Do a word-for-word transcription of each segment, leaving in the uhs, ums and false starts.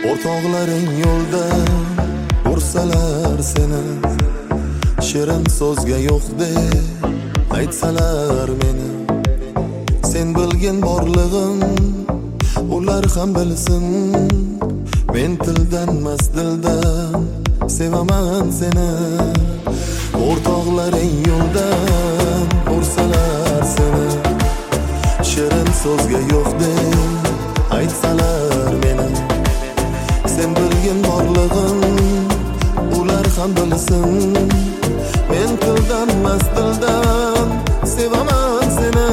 O'rtoqlaring yo'lda ursalar seni, shirin so'zga yo'q deb aytsalar meni. Sen bilgin borlig'im, ular ham bilsin. Men tildan emas dildan sevaman seni. O'rtoqlaring yo'ldan ursalar seni, shirin so'zga yo'q deb aytsalar meni. Sen bilgin borlig'im, ular ham bilsin. Men tildan emas dildan sevaman seni.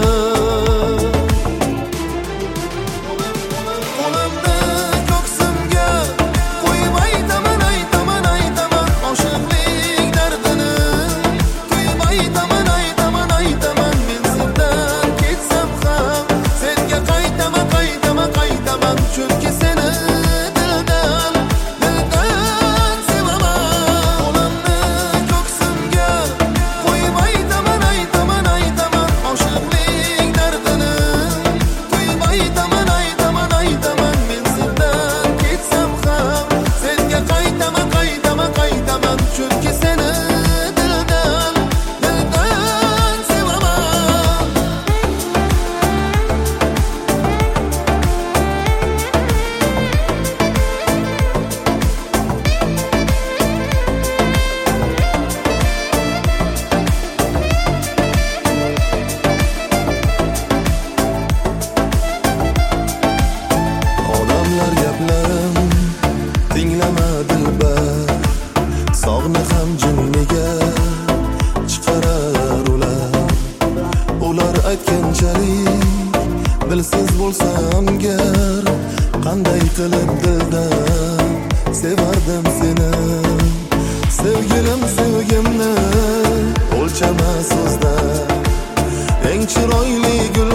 Sog'ni ham jinniga chiqarar ular. Ular aytganchalik dilsiz bo'lsam gar, qanday qilib dildan sevardim seni. Sevgilim sevgimni o'lchama so'zda, eng chiroyli gul